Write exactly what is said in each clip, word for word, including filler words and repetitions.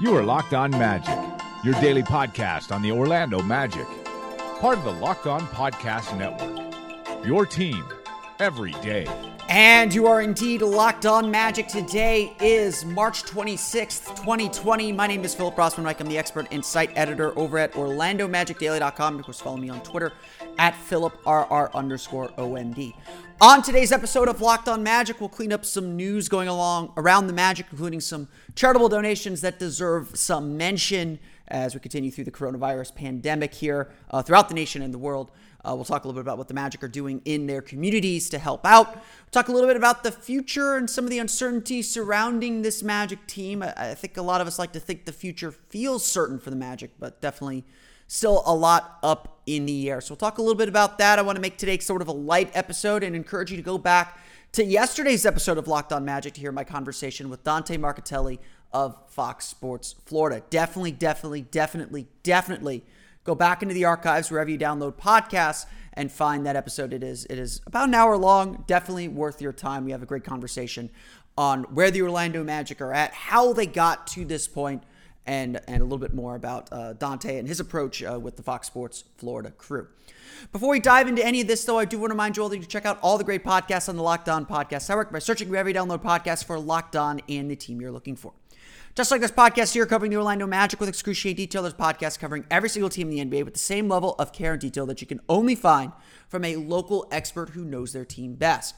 You are Locked On Magic, your daily podcast on the Orlando Magic. Part of the Locked On Podcast Network. Your team every day. And you are indeed Locked On Magic. Today is March twenty-sixth, twenty twenty. My name is Philip Rossman-Reich. I'm the expert and site editor over at Orlando Magic Daily dot com. And of course, follow me on Twitter at PhilipRR underscore OMD. On today's episode of Locked On Magic, we'll clean up some news going along around the Magic, including some charitable donations that deserve some mention as we continue through the coronavirus pandemic here uh, throughout the nation and the world. Uh, we'll talk a little bit about what the Magic are doing in their communities to help out. We'll talk a little bit about the future and some of the uncertainty surrounding this Magic team. I, I think a lot of us like to think the future feels certain for the Magic, but definitely still a lot up in the air. So we'll talk a little bit about that. I want to make today sort of a light episode and encourage you to go back to yesterday's episode of Locked On Magic to hear my conversation with Dante Marchitelli of Fox Sports Florida. Definitely, definitely, definitely, definitely go back into the archives wherever you download podcasts and find that episode. It is it is about an hour long, definitely worth your time. We have a great conversation on where the Orlando Magic are at, how they got to this point, and, and a little bit more about uh, Dante and his approach uh, with the Fox Sports Florida crew. Before we dive into any of this, though, I do want to remind you all that you can check out all the great podcasts on the Locked On Podcast Network by searching wherever you download podcasts for Locked On and the team you're looking for. Just like this podcast here covering the Orlando Magic with excruciating detail, there's podcasts covering every single team in the N B A with the same level of care and detail that you can only find from a local expert who knows their team best.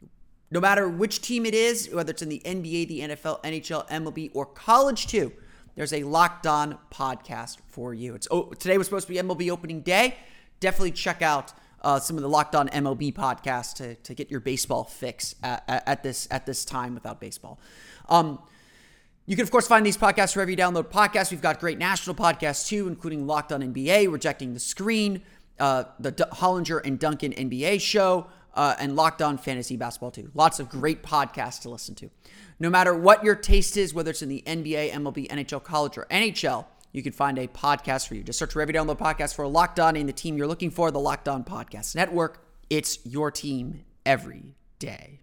No matter which team it is, whether it's in the N B A, the N F L, N H L, M L B, or college too, there's a Locked On podcast for you. It's oh, today was supposed to be M L B opening day. Definitely check out uh, some of the Locked On M L B podcasts to, to get your baseball fix at, at, at this at this time without baseball. Um, You can, of course, find these podcasts wherever you download podcasts. We've got great national podcasts, too, including Locked On N B A, Rejecting the Screen, uh, the D- Hollinger and Duncan N B A show, uh, and Locked On Fantasy Basketball, too. Lots of great podcasts to listen to. No matter what your taste is, whether it's in the N B A, M L B, N H L, college, or N H L, you can find a podcast for you. Just search wherever you download podcasts for Locked On and the team you're looking for, the Locked On Podcast Network. It's your team every day.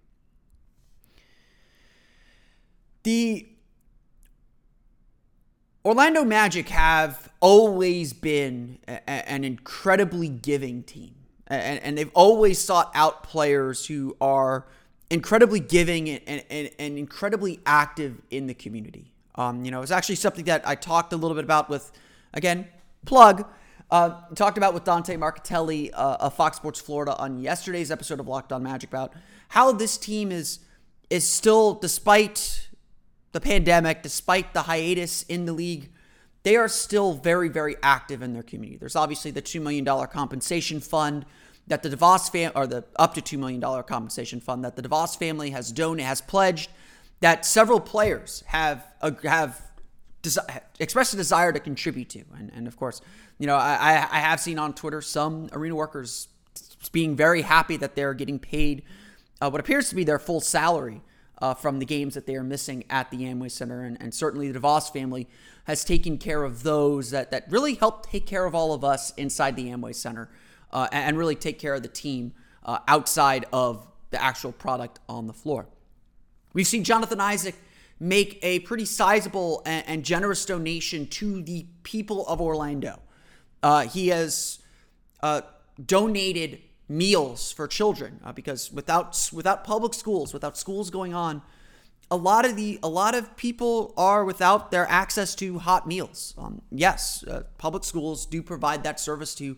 The Orlando Magic have always been a, an incredibly giving team, and, and they've always sought out players who are incredibly giving and, and, and incredibly active in the community. Um, you know, it's actually something that I talked a little bit about with, again, plug, uh, talked about with Dante Marchitelli uh, of Fox Sports Florida on yesterday's episode of Locked On Magic about how this team is is still, despite the pandemic, despite the hiatus in the league, they are still very, very active in their community. There's obviously the two million dollars compensation fund that the DeVos fam or the up to two million dollars compensation fund that the DeVos family has donated, has pledged, that several players have uh, have desi- expressed a desire to contribute to. And, and of course, you know, I, I have seen on Twitter some arena workers being very happy that they're getting paid uh, what appears to be their full salary Uh, from the games that they are missing at the Amway Center. And, and certainly the DeVos family has taken care of those that, that really help take care of all of us inside the Amway Center uh, and, and really take care of the team uh, outside of the actual product on the floor. We've seen Jonathan Isaac make a pretty sizable and, and generous donation to the people of Orlando. Uh, he has uh, donated meals for children uh, because without without public schools, without schools going on, a lot of the a lot of people are without their access to hot meals. Um, yes, uh, public schools do provide that service to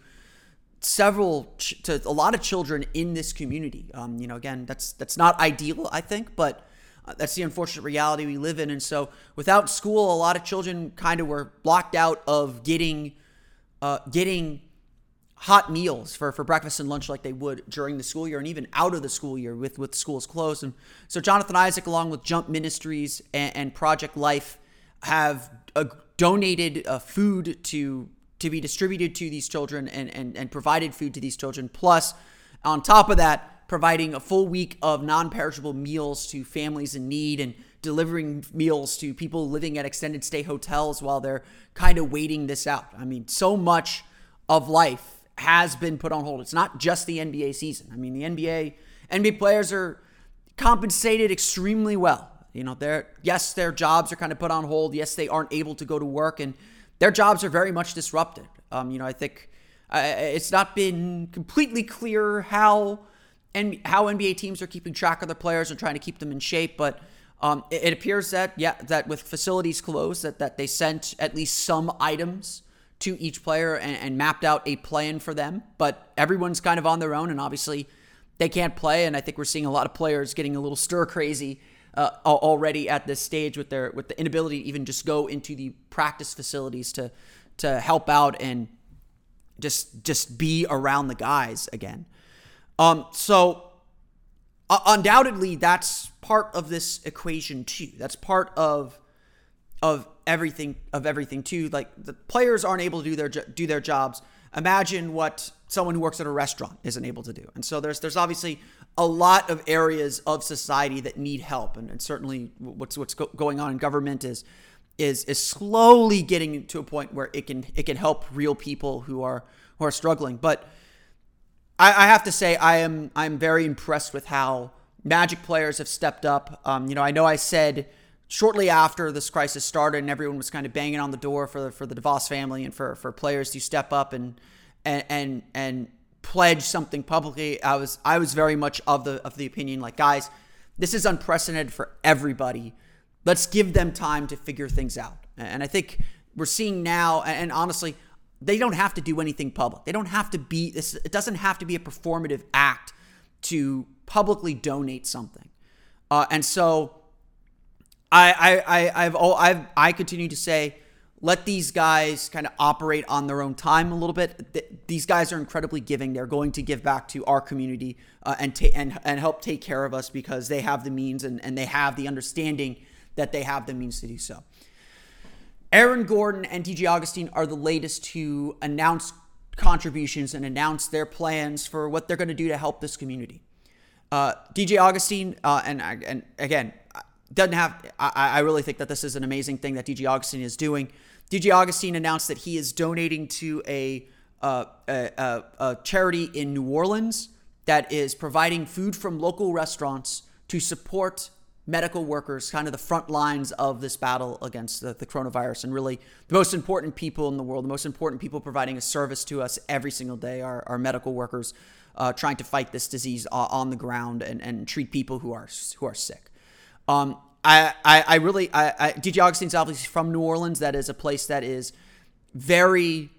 several ch- to a lot of children in this community. Um, you know, again, that's that's not ideal, I think, but uh, that's the unfortunate reality we live in. And so, without school, a lot of children kind of were blocked out of getting uh, getting. hot meals for, for breakfast and lunch like they would during the school year and even out of the school year with, with schools closed. And so Jonathan Isaac, along with Jump Ministries and, and Project Life, have uh, donated uh, food to to be distributed to these children and, and, and provided food to these children. Plus, on top of that, providing a full week of non-perishable meals to families in need and delivering meals to people living at extended stay hotels while they're kind of waiting this out. I mean, so much of life has been put on hold. It's not just the N B A season. I mean, the N B A N B A players are compensated extremely well. You know, they're, yes, their jobs are kind of put on hold. Yes, they aren't able to go to work, and their jobs are very much disrupted. Um, you know, I think uh, it's not been completely clear how and how N B A teams are keeping track of their players and trying to keep them in shape, but um, it, it appears that, yeah, that with facilities closed, that, that they sent at least some items to each player and, and mapped out a plan for them, but everyone's kind of on their own, and obviously they can't play, and I think we're seeing a lot of players getting a little stir crazy uh, already at this stage with their with the inability to even just go into the practice facilities to to help out and just just be around the guys again. Um, so uh, undoubtedly, that's part of this equation too. That's part of of everything of everything too. Like, the players aren't able to do their do their jobs. Imagine what someone who works at a restaurant isn't able to do. And so there's there's obviously a lot of areas of society that need help, and, and certainly what's what's go- going on in government is is is slowly getting to a point where it can it can help real people who are who are struggling. But I, I have to say I am I'm very impressed with how Magic players have stepped up. Um, you know, I know I said shortly after this crisis started and everyone was kind of banging on the door for the, for the DeVos family and for, for players to step up and and and and pledge something publicly. I was I was very much of the of the opinion, like, guys, this is unprecedented for everybody. Let's give them time to figure things out. And I think we're seeing now, and honestly, they don't have to do anything public. They don't have to be this. It doesn't have to be a performative act to publicly donate something. Uh, and so I I I I've I've I continue to say, let these guys kind of operate on their own time a little bit. These guys are incredibly giving. They're going to give back to our community uh, and, ta- and and help take care of us because they have the means and, and they have the understanding that they have the means to do so. Aaron Gordon and D J Augustin are the latest to announce contributions and announce their plans for what they're going to do to help this community. Uh, D J Augustin, uh, and and again, doesn't have. I, I really think that this is an amazing thing that D J Augustin is doing. D J Augustin announced that he is donating to a, uh, a, a, a charity in New Orleans that is providing food from local restaurants to support medical workers, kind of the front lines of this battle against the, the coronavirus. And really, the most important people in the world, the most important people providing a service to us every single day are, are medical workers uh, trying to fight this disease on the ground and, and treat people who are who are sick. Um, I, I, I really, I, I, D J Augustin's obviously from New Orleans. That is a place that is very,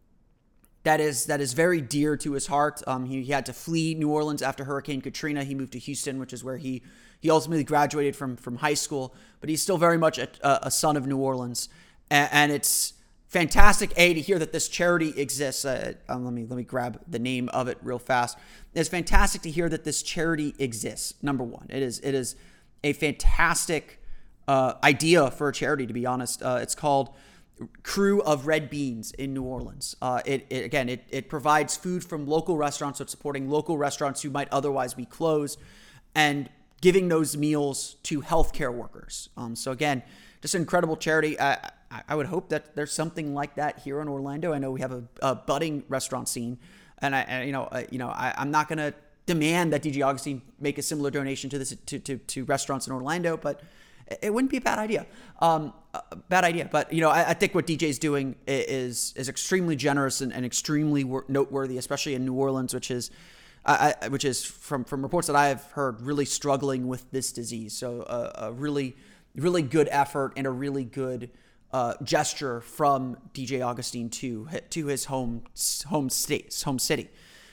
that is, that is very dear to his heart. Um, he, he had to flee New Orleans after Hurricane Katrina. He moved to Houston, which is where he, he ultimately graduated from, from high school, but he's still very much a, a son of New Orleans. And, and it's fantastic, A, to hear that this charity exists. Uh, um, let me, let me grab the name of it real fast. It's fantastic to hear that this charity exists. Number one, it is, it is, a fantastic uh, idea for a charity, to be honest. Uh, it's called Crew of Red Beans in New Orleans. Uh, it, it again, it, it provides food from local restaurants, so it's supporting local restaurants who might otherwise be closed and giving those meals to healthcare workers. Um, so again, just an incredible charity. I, I would hope that there's something like that here in Orlando. I know we have a, a budding restaurant scene, and I, and, you know, uh, you know, I, I'm not gonna demand that D J Augustin make a similar donation to this to, to, to restaurants in Orlando, but it wouldn't be a bad idea. Um, a bad idea, but you know, I, I think what D J's doing is is extremely generous and, and extremely wor- noteworthy, especially in New Orleans, which is, uh, I, which is from from reports that I have heard, really struggling with this disease. So uh, a really really good effort and a really good uh, gesture from D J Augustin to to his home home state home city.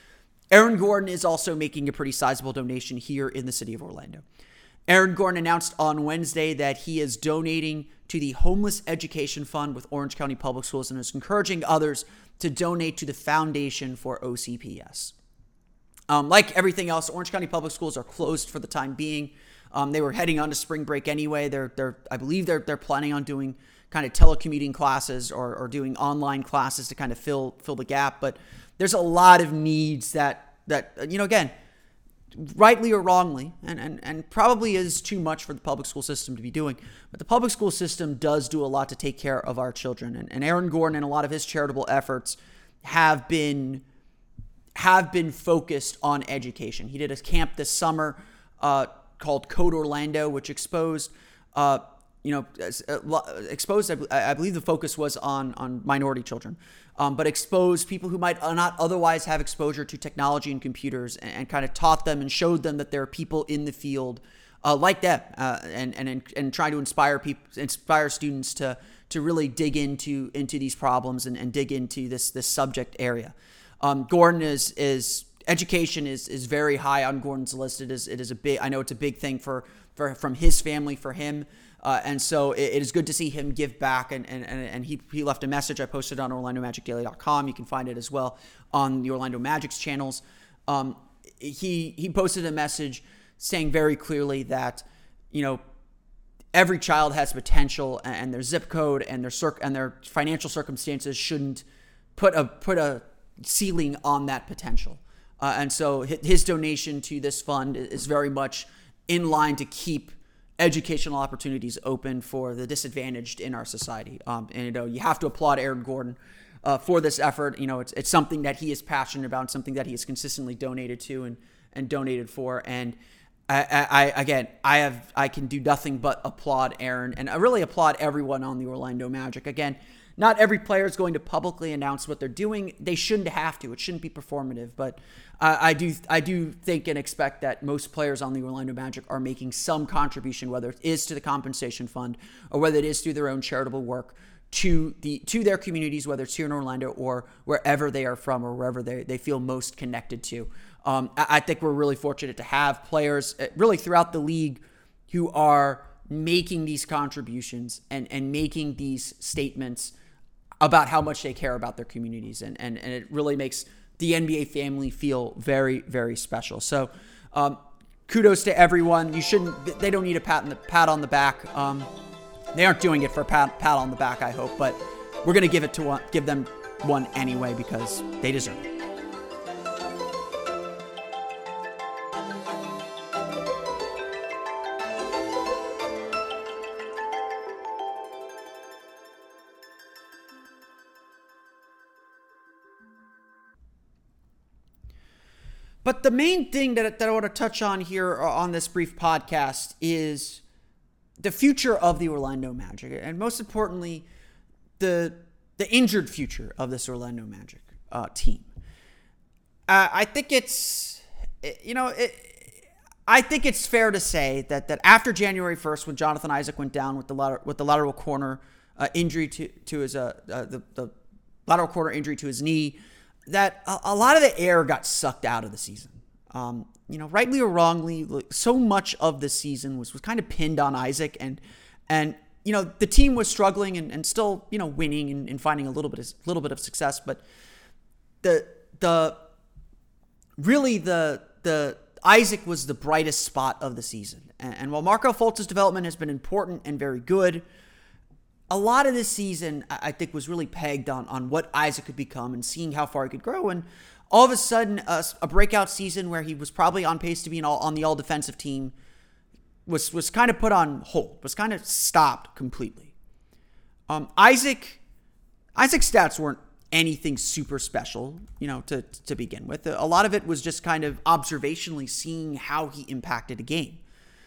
Aaron Gordon is also making a pretty sizable donation here in the city of Orlando. Aaron Gordon announced on Wednesday that he is donating to the Homeless Education Fund with Orange County Public Schools and is encouraging others to donate to the Foundation for O C P S. Um, like everything else, Orange County Public Schools are closed for the time being. Um, they were heading on to spring break anyway. They're, they're, I believe they're, they're planning on doing kind of telecommuting classes or, or doing online classes to kind of fill, fill the gap. But there's a lot of needs that, that, you know, again, rightly or wrongly, and, and, and probably is too much for the public school system to be doing. But the public school system does do a lot to take care of our children. And, and Aaron Gordon and a lot of his charitable efforts have been have been focused on education. He did a camp this summer uh, called Code Orlando, which exposed uh, you know, exposed, I believe the focus was on, on minority children, um, but exposed people who might not otherwise have exposure to technology and computers, and, and kind of taught them and showed them that there are people in the field uh, like them, uh, and, and, and try to inspire people, inspire students to, to really dig into, into these problems and, and dig into this, this subject area. Um, Gordon is, is, education is, is very high on Gordon's list. It is, it is a big, I know it's a big thing for, for, from his family, for him. Uh, and so it, it is good to see him give back, and and, and he, he left a message. I posted on Orlando Magic Daily dot com. You can find it as well on the Orlando Magic's channels. Um, he he posted a message saying very clearly that, you know, every child has potential, and their zip code and their circ and their financial circumstances shouldn't put a put a ceiling on that potential. Uh, and so his donation to this fund is very much in line to keep educational opportunities open for the disadvantaged in our society. Um, and, you know, you have to applaud Aaron Gordon uh, for this effort. You know, it's it's something that he is passionate about, and something that he has consistently donated to and, and donated for. And I, I, again, I have, I can do nothing but applaud Aaron, and I really applaud everyone on the Orlando Magic. Again, not every player is going to publicly announce what they're doing. They shouldn't have to. It shouldn't be performative. But uh, I do I do think and expect that most players on the Orlando Magic are making some contribution, whether it is to the compensation fund or whether it is through their own charitable work to the to their communities, whether it's here in Orlando or wherever they are from or wherever they, they feel most connected to. Um, I, I think we're really fortunate to have players really throughout the league who are making these contributions and, and making these statements about how much they care about their communities. And, and, and it really makes the N B A family feel very, very special. So um, kudos to everyone. You shouldn't, they don't need a pat, in the, pat on the back. Um, they aren't doing it for a pat, pat on the back, I hope, but we're going to give it to one, give them one anyway, because they deserve it. But the main thing that, that I want to touch on here on this brief podcast is the future of the Orlando Magic, and most importantly, the the injured future of this Orlando Magic uh, team. Uh, I think it's, you know, it, I think it's fair to say that that after January first, when Jonathan Isaac went down with the lateral, with the lateral corner uh, injury to to his uh, uh the, the lateral corner injury to his knee, that a, a lot of the air got sucked out of the season. Um, you know, rightly or wrongly, so much of the season was, was kind of pinned on Isaac, and and you know the team was struggling and, and still you know winning and, and finding a little bit of, little bit of success, but the the really the the Isaac was the brightest spot of the season, and, and while Markelle Fultz's development has been important and very good, a lot of this season, I think, was really pegged on, on what Isaac could become and seeing how far he could grow. And all of a sudden, a, a breakout season where he was probably on pace to be an all, on the all-defensive team was was kind of put on hold, was kind of stopped completely. Um, Isaac, Isaac's stats weren't anything super special, you know, to, to begin with. A lot of it was just kind of observationally seeing how he impacted a game.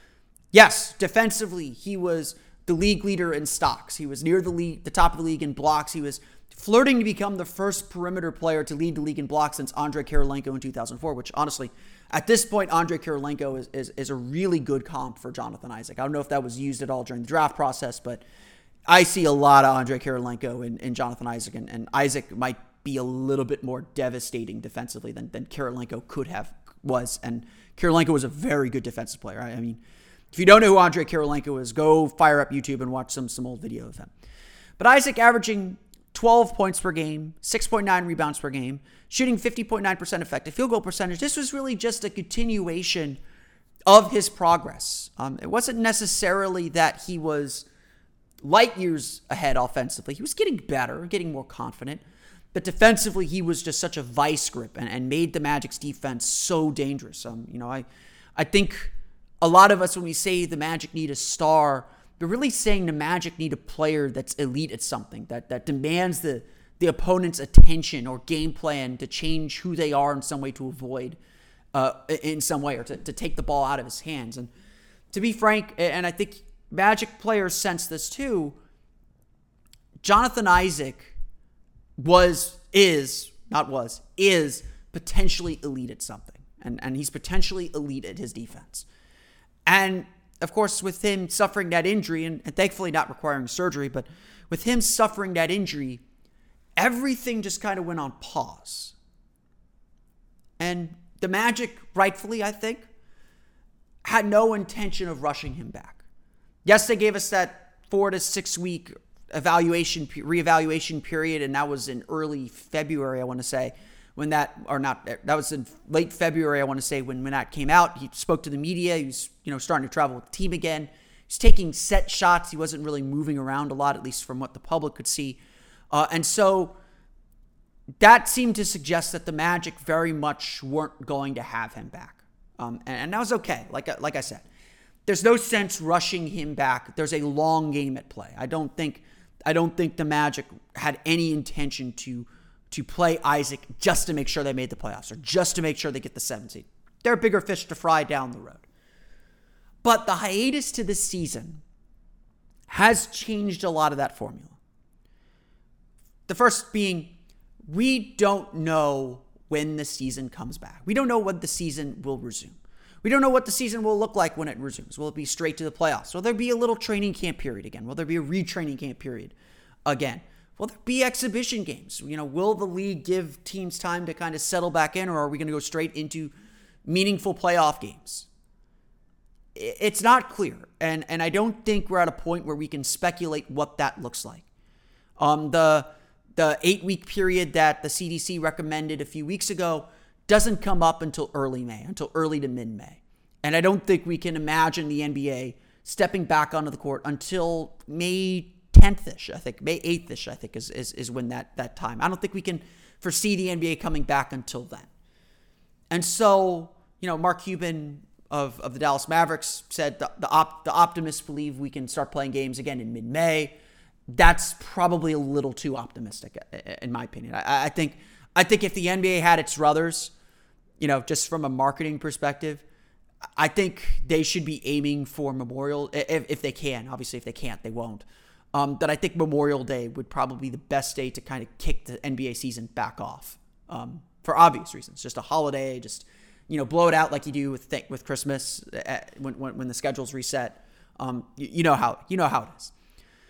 Yes, defensively, he was the league leader in stocks. He was near the league, the top of the league in blocks. He was flirting to become the first perimeter player to lead the league in blocks since Andrei Kirilenko in two thousand four, which honestly, at this point, Andrei Kirilenko is, is, is a really good comp for Jonathan Isaac. I don't know if that was used at all during the draft process, but I see a lot of Andrei Kirilenko in, in Jonathan Isaac, and, and Isaac might be a little bit more devastating defensively than, than Kirilenko could have, was. And Kirilenko was a very good defensive player. I, I mean, if you don't know who Andrei Kirilenko is, go fire up YouTube and watch some, some old video of him. But Isaac averaging twelve points per game, six point nine rebounds per game, shooting fifty point nine percent effective field goal percentage. This was really just a continuation of his progress. Um, it wasn't necessarily that he was light years ahead offensively. He was getting better, getting more confident. But defensively, he was just such a vice grip and, and made the Magic's defense so dangerous. Um, you know, I, I think a lot of us, when we say the Magic need a star, we're really saying the Magic need a player that's elite at something, that that demands the, the opponent's attention or game plan to change who they are in some way, to avoid uh, in some way, or to, to take the ball out of his hands. And to be frank, and I think Magic players sense this too. Jonathan Isaac was, is, not was, is potentially elite at something. And, and he's potentially elite at his defense. And, of course, with him suffering that injury, and, and thankfully not requiring surgery, but with him suffering that injury, everything just kind of went on pause. And the Magic, rightfully, I think, had no intention of rushing him back. Yes, they gave us that four to six week evaluation, reevaluation period, and that was in early February, I want to say, when that, or not, that was in late February, I want to say, when, when that came out. He spoke to the media. He was, you know, starting to travel with the team again. He's taking set shots. He wasn't really moving around a lot, at least from what the public could see. Uh, and so that seemed to suggest that the Magic very much weren't going to have him back. Um, and, and that was okay. Like, like I said, there's no sense rushing him back. There's a long game at play. I don't think, I don't think the Magic had any intention to, to play Isaac just to make sure they made the playoffs or just to make sure they get the seventh seed. There are bigger fish to fry down the road. But the hiatus to this season has changed a lot of that formula. The first being, we don't know when the season comes back. We don't know when the season will resume. We don't know what the season will look like when it resumes. Will it be straight to the playoffs? Will there be a little training camp period again? Will there be a retraining camp period again? Will there be exhibition games? You know, will the league give teams time to kind of settle back in, or are we going to go straight into meaningful playoff games? It's not clear, and and I don't think we're at a point where we can speculate what that looks like. Um, the the eight-week period that the C D C recommended a few weeks ago doesn't come up until early May, until early to mid-May. And I don't think we can imagine the N B A stepping back onto the court until May tenth-ish, I think. May eighth-ish, I think, is, is, is when that, that time. I don't think we can foresee the N B A coming back until then. And so, you know, Mark Cuban of, of the Dallas Mavericks said the, the, op, the optimists believe we can start playing games again in mid-May. That's probably a little too optimistic, in my opinion. I, I think I think if the N B A had its druthers, you know, just from a marketing perspective, I think they should be aiming for Memorial, if, if they can. Obviously, if they can't, they won't. Um, that I think Memorial Day would probably be the best day to kind of kick the N B A season back off, um, for obvious reasons. Just a holiday, just, you know, blow it out like you do with with Christmas at, when, when when the schedule's reset. Um, you, you know how you know how it is.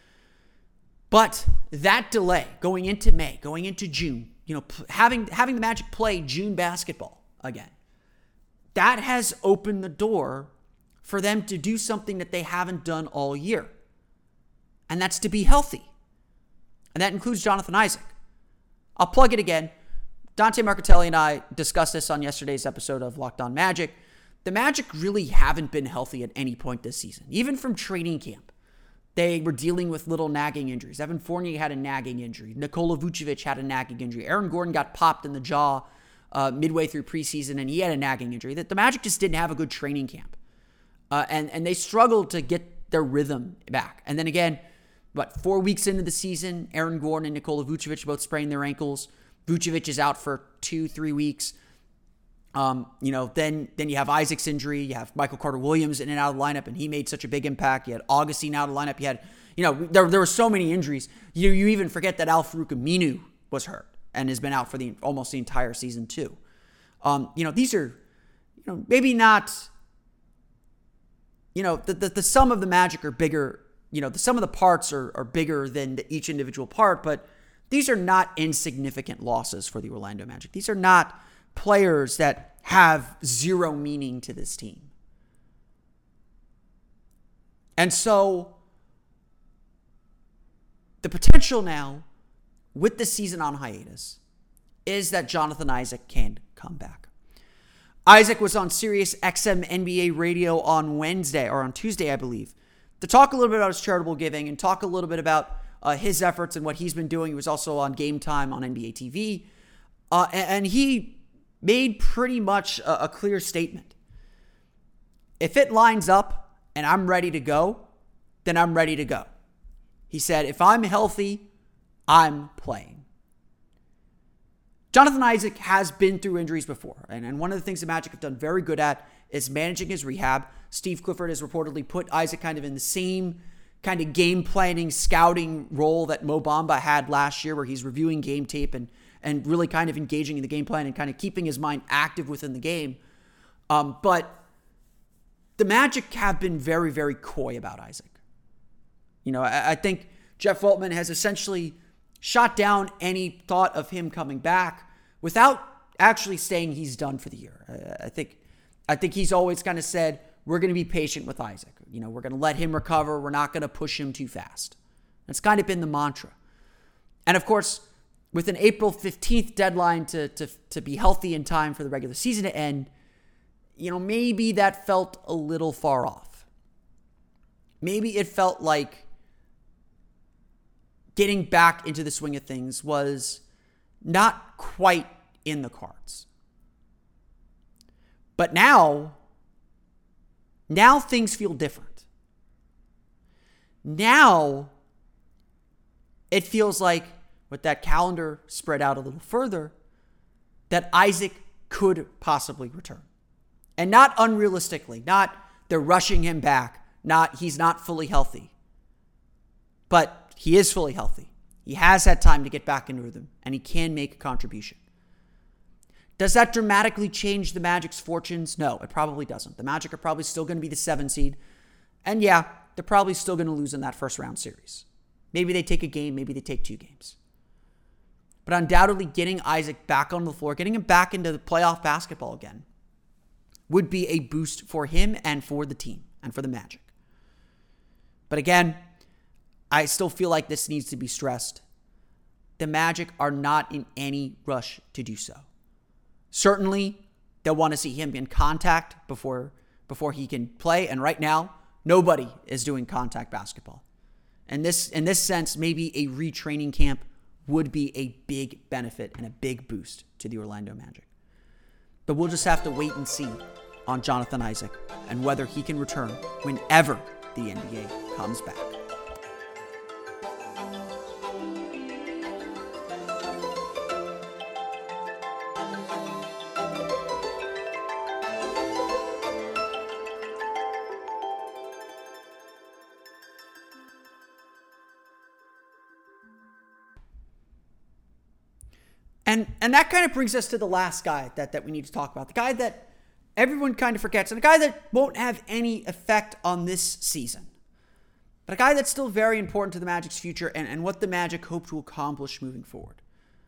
But that delay going into May, going into June, you know, having having the Magic play June basketball again, that has opened the door for them to do something that they haven't done all year. And that's to be healthy. And that includes Jonathan Isaac. I'll plug it again. Dante Marcatelli and I discussed this on yesterday's episode of Locked On Magic. The Magic really haven't been healthy at any point this season, even from training camp. They were dealing with little nagging injuries. Evan Fournier had a nagging injury. Nikola Vucevic had a nagging injury. Aaron Gordon got popped in the jaw uh, midway through preseason, and he had a nagging injury. That the Magic just didn't have a good training camp. Uh, and, and they struggled to get their rhythm back. And then again, what, four weeks into the season, Aaron Gordon and Nikola Vucevic both sprained their ankles. Vucevic is out for two, three weeks. Um, you know, then then you have Isaac's injury. You have Michael Carter-Williams in and out of the lineup, and he made such a big impact. You had Augustine out of the lineup. You had, you know, there there were so many injuries. You you even forget that Al-Farouq Aminu was hurt and has been out for the almost the entire season too. Um, you know, these are, you know, maybe not. You know, the the, the sum of the Magic are bigger. You know, the sum of the parts are are bigger than the, each individual part, but these are not insignificant losses for the Orlando Magic. These are not players that have zero meaning to this team. And so the potential now with the season on hiatus is that Jonathan Isaac can come back. Isaac was on Sirius X M N B A radio on Wednesday, or on Tuesday, I believe, to talk a little bit about his charitable giving and talk a little bit about uh, his efforts and what he's been doing. He was also on Game Time on N B A T V. Uh, and, and he made pretty much a, a clear statement. If it lines up and I'm ready to go, then I'm ready to go. He said, if I'm healthy, I'm playing. Jonathan Isaac has been through injuries before. And, and one of the things the Magic have done very good at is managing his rehab. Steve Clifford has reportedly put Isaac kind of in the same kind of game planning, scouting role that Mo Bamba had last year, where he's reviewing game tape and and really kind of engaging in the game plan and kind of keeping his mind active within the game. Um, but the Magic have been very, very coy about Isaac. You know, I, I think Jeff Weltman has essentially shot down any thought of him coming back without actually saying he's done for the year. I, I think I think he's always kind of said, we're going to be patient with Isaac. You know, we're going to let him recover. We're not going to push him too fast. That's kind of been the mantra. And of course, with an April fifteenth deadline to, to, to be healthy in time for the regular season to end, you know, maybe that felt a little far off. Maybe it felt like getting back into the swing of things was not quite in the cards. But now, now things feel different. Now, it feels like, with that calendar spread out a little further, that Isaac could possibly return. And not unrealistically, not they're rushing him back, not he's not fully healthy. But he is fully healthy. He has had time to get back into rhythm, and he can make a contribution. Does that dramatically change the Magic's fortunes? No, it probably doesn't. The Magic are probably still going to be the seven seed. And yeah, they're probably still going to lose in that first round series. Maybe they take a game, maybe they take two games. But undoubtedly getting Isaac back on the floor, getting him back into the playoff basketball again, would be a boost for him and for the team and for the Magic. But again, I still feel like this needs to be stressed. The Magic are not in any rush to do so. Certainly, they'll want to see him in contact before, before he can play. And right now, nobody is doing contact basketball. And this, in this sense, maybe a retraining camp would be a big benefit and a big boost to the Orlando Magic. But we'll just have to wait and see on Jonathan Isaac and whether he can return whenever the N B A comes back. And and that kind of brings us to the last guy that, that we need to talk about. The guy that everyone kind of forgets, and a guy that won't have any effect on this season. But a guy that's still very important to the Magic's future and, and what the Magic hope to accomplish moving forward.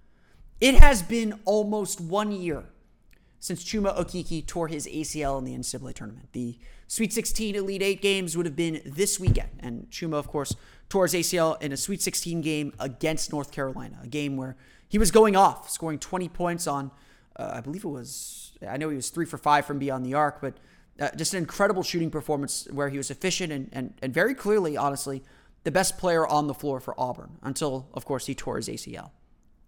It has been almost one year since Chuma Okeke tore his A C L in the N C double A tournament. The Sweet sixteen Elite Eight games would have been this weekend. And Chuma, of course, tore his A C L in a Sweet sixteen game against North Carolina, a game where he was going off, scoring twenty points on, uh, I believe it was, I know he was three for five from beyond the arc, but uh, just an incredible shooting performance where he was efficient and, and, and very clearly, honestly, the best player on the floor for Auburn until, of course, he tore his A C L.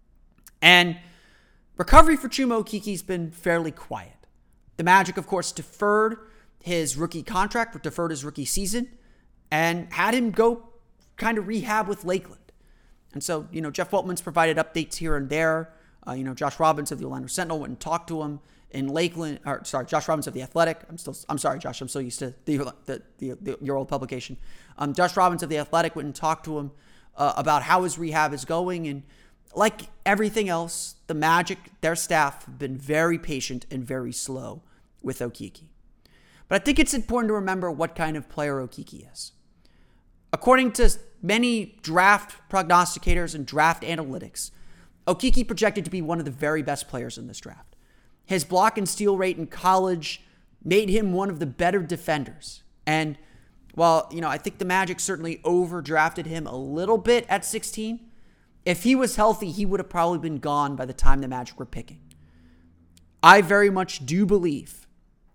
And recovery for Chuma Okeke has been fairly quiet. The Magic, of course, deferred his rookie contract, deferred his rookie season, and had him go kind of rehab with Lakeland. And so, you know, Jeff Weltman's provided updates here and there. Uh, you know, Josh Robbins of the Orlando Sentinel went and talked to him in Lakeland. Or sorry, Josh Robbins of the Athletic. I'm still, I'm sorry, Josh. I'm so used to the, the, the, the your old publication. Um, Josh Robbins of the Athletic went and talked to him uh, about how his rehab is going. And like everything else, the Magic, their staff, have been very patient and very slow with Okeke. But I think it's important to remember what kind of player Okeke is. According to many draft prognosticators and draft analytics, Okeke projected to be one of the very best players in this draft. His block and steal rate in college made him one of the better defenders. And while, you know, I think the Magic certainly overdrafted him a little bit at sixteen, if he was healthy, he would have probably been gone by the time the Magic were picking. I very much do believe,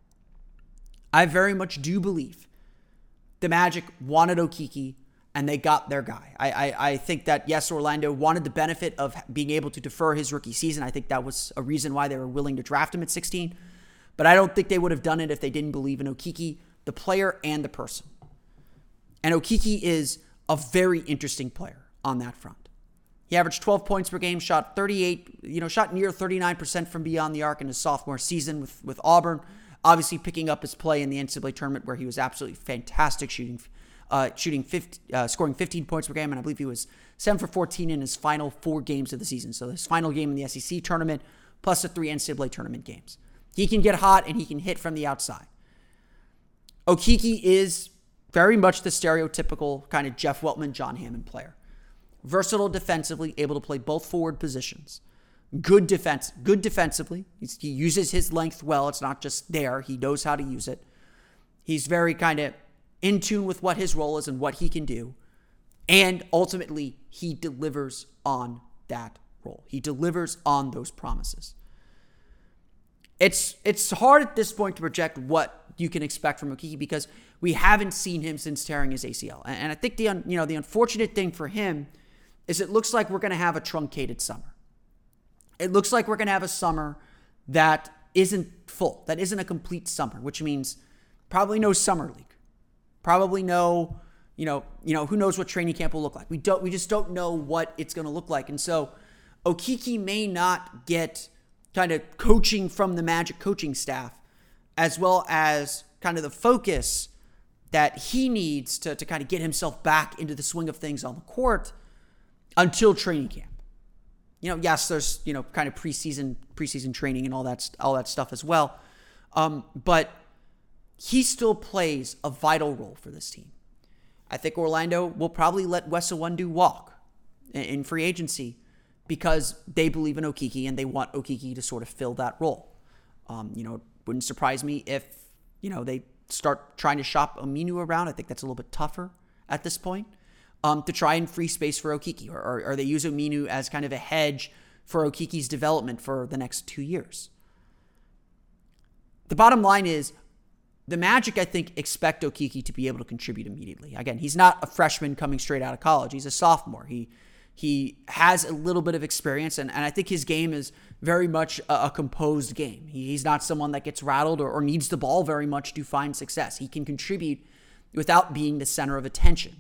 I very much do believe the Magic wanted Okeke and they got their guy. I, I I think that, yes, Orlando wanted the benefit of being able to defer his rookie season. I think that was a reason why they were willing to draft him at sixteen. But I don't think they would have done it if they didn't believe in Okeke, the player and the person. And Okeke is a very interesting player on that front. He averaged twelve points per game, shot thirty-eight, you know, shot near thirty-nine percent from beyond the arc in his sophomore season with, with Auburn. Obviously picking up his play in the N C double A tournament where he was absolutely fantastic shooting, uh, shooting fifty, uh, scoring fifteen points per game, and I believe he was seven for fourteen in his final four games of the season. So his final game in the S E C tournament plus the three N C double A tournament games. He can get hot and he can hit from the outside. Okeke is very much the stereotypical kind of Jeff Weltman, John Hammond player. Versatile defensively, able to play both forward positions. Good defense, good defensively. He's, he uses his length well. It's not just there. He knows how to use it. He's very kind of in tune with what his role is and what he can do. And ultimately, he delivers on that role. He delivers on those promises. It's it's hard at this point to project what you can expect from Okeke because we haven't seen him since tearing his A C L. And I think the you know the unfortunate thing for him is it looks like we're going to have a truncated summer. It looks like we're going to have a summer that isn't full, that isn't a complete summer, which means probably no summer league, probably no, you know, you know, who knows what training camp will look like. We don't, we just don't know what it's going to look like. And so Okeke may not get kind of coaching from the Magic coaching staff as well as kind of the focus that he needs to, to kind of get himself back into the swing of things on the court until training camp. You know, yes, there's, you know, kind of preseason preseason training and all that all that stuff as well. Um, but he still plays a vital role for this team. I think Orlando will probably let Wes Iwundu walk in, in free agency because they believe in Okeke and they want Okeke to sort of fill that role. Um, you know, it wouldn't surprise me if, you know, they start trying to shop Aminu around. I think that's a little bit tougher at this point. Um, to try and free space for Okeke, or, or, or they use Aminu as kind of a hedge for Okeke's development for the next two years. The bottom line is, the Magic, I think, expect Okeke to be able to contribute immediately. Again, he's not a freshman coming straight out of college. He's a sophomore. He he has a little bit of experience, and, and I think his game is very much a, a composed game. He, he's not someone that gets rattled or, or needs the ball very much to find success. He can contribute without being the center of attention.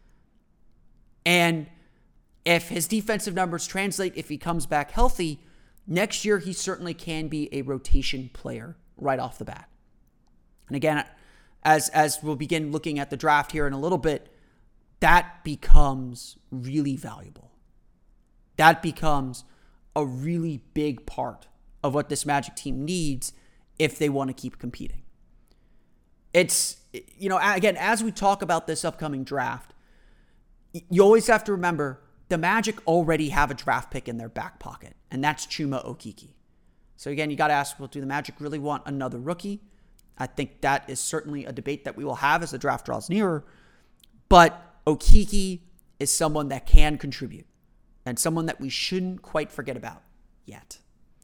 And if his defensive numbers translate, if he comes back healthy, next year he certainly can be a rotation player right off the bat. And again, as as we'll begin looking at the draft here in a little bit, that becomes really valuable. That becomes a really big part of what this Magic team needs if they want to keep competing. It's, you know, again, as we talk about this upcoming draft, you always have to remember the Magic already have a draft pick in their back pocket, and that's Chuma Okeke. So again, you got to ask, well, do the Magic really want another rookie? I think that is certainly a debate that we will have as the draft draws nearer. But Okeke is someone that can contribute and someone that we shouldn't quite forget about yet.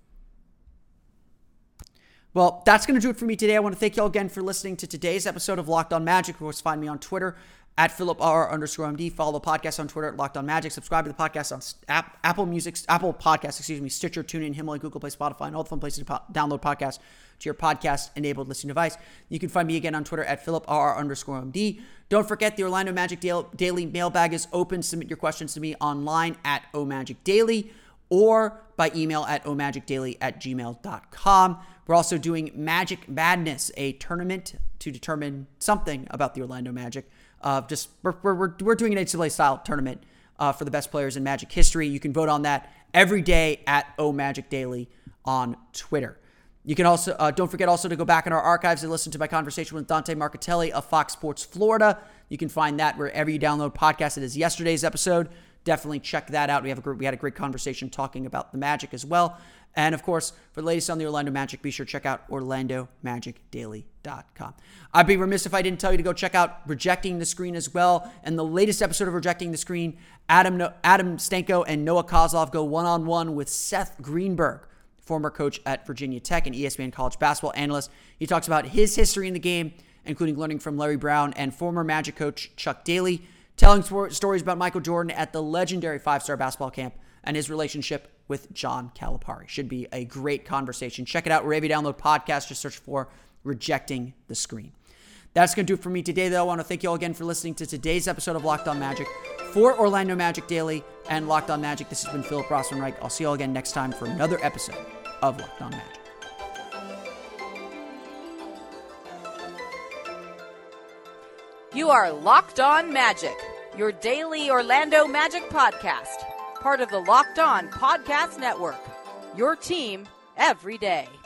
Well, that's going to do it for me today. I want to thank you all again for listening to today's episode of Locked On Magic. Of course, find me on Twitter at Philip R underscore M D. Follow the podcast on Twitter at Locked On Magic. Subscribe to the podcast on App, Apple Music, Apple Podcasts, excuse me, Stitcher, TuneIn, Himalaya, Google Play, Spotify, and all the fun places to po- download podcasts to your podcast-enabled listening device. You can find me again on Twitter at Philip R underscore M D. Don't forget, the Orlando Magic Daily mailbag is open. Submit your questions to me online at omagicdaily or by email at omagicdaily at gmail dot com. We're also doing Magic Madness, a tournament to determine something about the Orlando Magic. Uh, just we're, we're, we're doing an N C double A style tournament uh, for the best players in Magic history. You can vote on that every day at omagicdaily on Twitter. You can also, uh, don't forget also to go back in our archives and listen to my conversation with Dante Marchitelli of Fox Sports Florida. You can find that wherever you download podcasts. It is yesterday's episode. Definitely check that out. We have a group, we had a great conversation talking about the Magic as well. And of course, for the latest on the Orlando Magic, be sure to check out orlando magic daily dot com. I'd be remiss if I didn't tell you to go check out Rejecting the Screen as well. And the latest episode of Rejecting the Screen, Adam Adam Stanko and Noah Kozlov go one-on-one with Seth Greenberg, former coach at Virginia Tech and E S P N college basketball analyst. He talks about his history in the game, including learning from Larry Brown and former Magic coach Chuck Daly, telling stories about Michael Jordan at the legendary five-star basketball camp and his relationship with John Calipari. Should be a great conversation. Check it out wherever you download podcasts. Just search for Rejecting the Screen. That's going to do it for me today, though. I want to thank you all again for listening to today's episode of Locked On Magic. For Orlando Magic Daily and Locked On Magic, this has been Philip Rossman-Reich. I'll see you all again next time for another episode of Locked On Magic. You are Locked On Magic, your daily Orlando Magic podcast, part of the Locked On Podcast Network, your team every day.